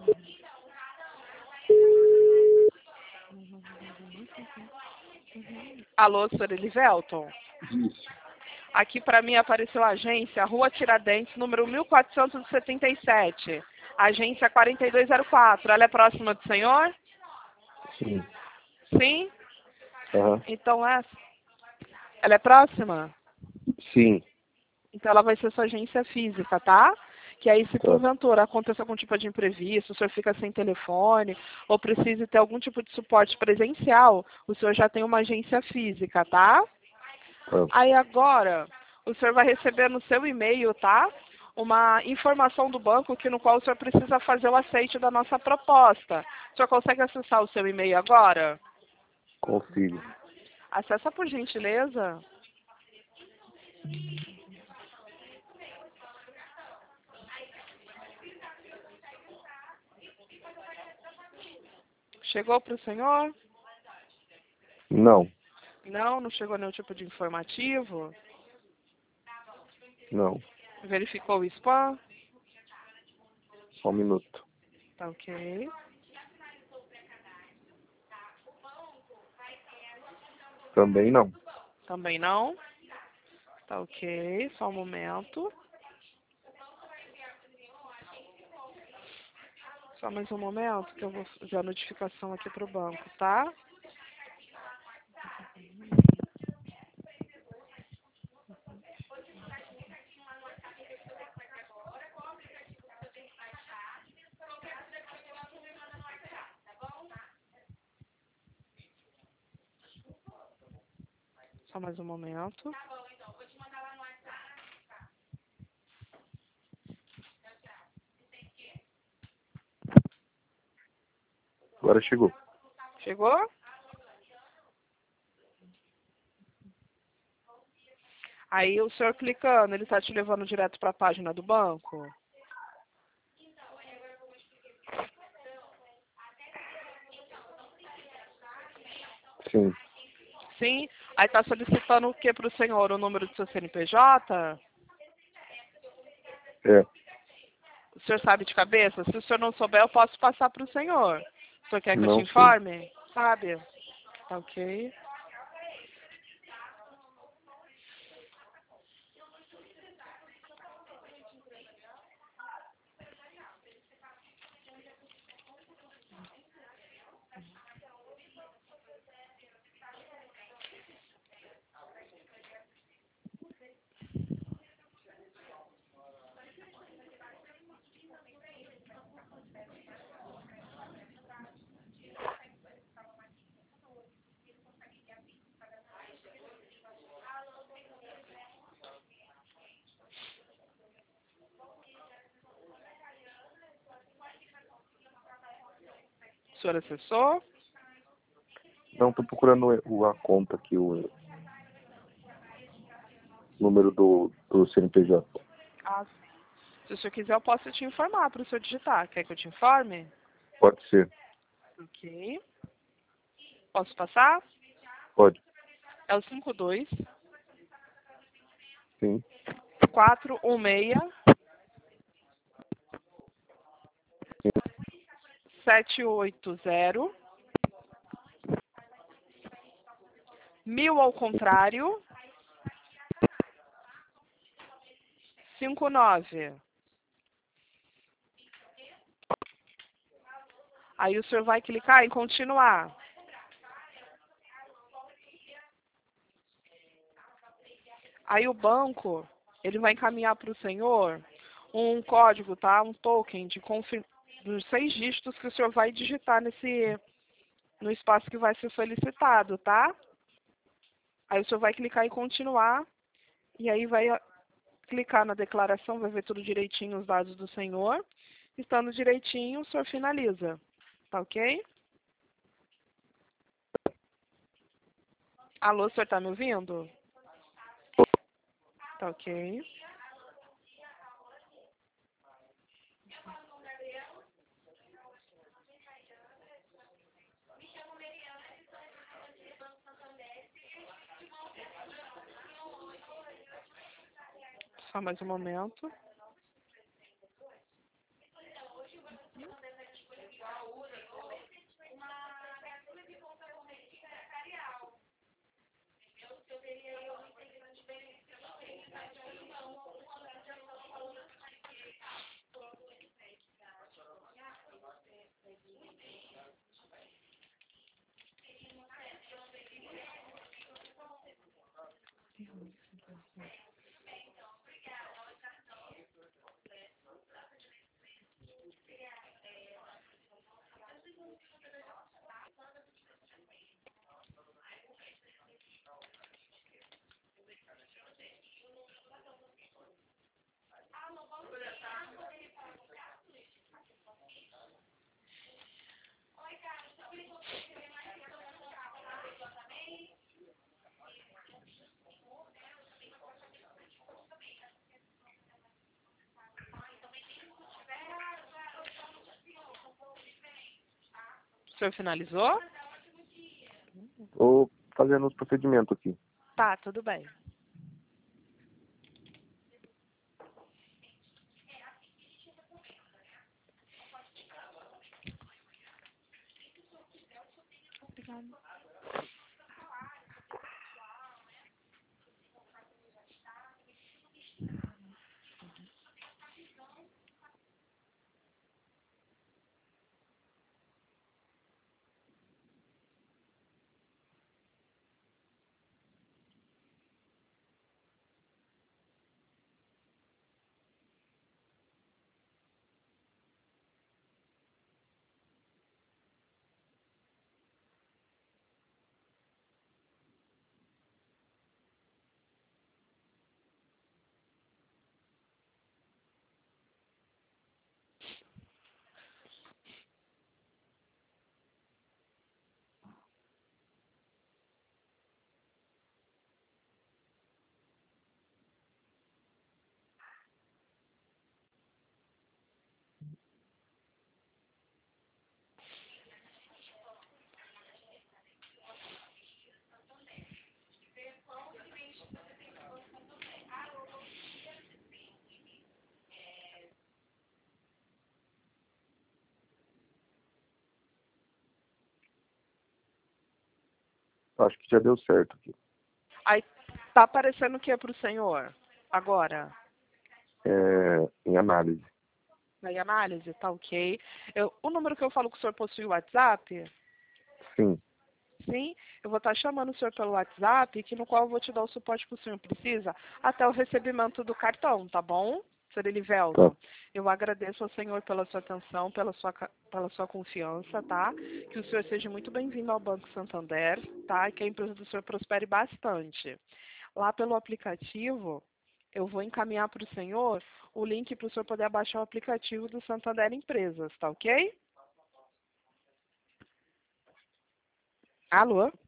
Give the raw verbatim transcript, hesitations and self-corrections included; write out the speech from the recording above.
Alô, senhor Elivelton? Isso. Aqui para mim apareceu a agência Rua Tiradentes, número mil quatrocentos e setenta e sete. Agência quarenta e dois zero quatro. Ela é próxima do senhor? Sim. Sim? Aham. Então essa. Ela é próxima? Sim. Então ela vai ser sua agência física, tá? Que aí se Tá. porventura aconteça algum tipo de imprevisto, o senhor fica sem telefone, ou precise ter algum tipo de suporte presencial, o senhor já tem uma agência física, tá? Tá. Aí agora, o senhor vai receber no seu e-mail, tá? Uma informação do banco que no qual o senhor precisa fazer o aceite da nossa proposta. O senhor consegue acessar o seu e-mail agora? Consigo. Acessa por gentileza. Chegou para o senhor? Não. Não, não chegou nenhum tipo de informativo? Não. Verificou o spam? Só um minuto. Tá ok. Também não. Também não? Tá ok, só um momento. Só mais um momento que eu vou fazer a notificação aqui para o banco, tá? Só mais um momento. Agora chegou. Chegou? Aí o senhor clicando, ele está te levando direto para a página do banco? Sim. Sim? Aí está solicitando o que para o senhor? O número do seu C N P J? É. O senhor sabe de cabeça? Se o senhor não souber, eu posso passar para o senhor. O senhor quer que eu te Não sei. informe? Sabe? Tá ok. O senhor acessou? Não, tô procurando o, a conta aqui, o número do, do C N P J. Ah, sim. Se o senhor quiser, eu posso te informar para o senhor digitar. Quer que eu te informe? Pode ser. Ok. Posso passar? Pode. É o cinco dois Sim. quatro um seis sete oito zero mil ao contrário cinco nove. Aí o senhor vai clicar em continuar. Aí o banco, ele vai encaminhar para o senhor um código, tá? Um token de confir... dos seis dígitos que o senhor vai digitar nesse no espaço que vai ser solicitado, tá? Aí o senhor vai clicar em continuar e aí vai clicar na declaração, vai ver tudo direitinho os dados do senhor. Estando direitinho, o senhor finaliza. Tá ok? Alô, o senhor tá me ouvindo? Tá ok. Só mais um momento. O senhor finalizou? Tô fazendo os procedimentos aqui. Tá, tudo bem. Obrigada. Acho que já deu certo aqui. Aí, tá aparecendo o que pro senhor? Agora? É, em análise. Aí, análise, tá ok. Eu, o número que eu falo que o senhor possui o WhatsApp? Sim. Sim, eu vou estar chamando o senhor pelo WhatsApp, que no qual eu vou te dar o suporte que o senhor precisa até o recebimento do cartão, tá bom, senhor Elivelton? Tá. Eu agradeço ao senhor pela sua atenção, pela sua, ca- pela sua confiança, tá? Que o senhor seja muito bem-vindo ao Banco Santander, tá? E que a empresa do senhor prospere bastante. Lá pelo aplicativo, eu vou encaminhar para o senhor o link para o senhor poder baixar o aplicativo do Santander Empresas, tá ok? Alô?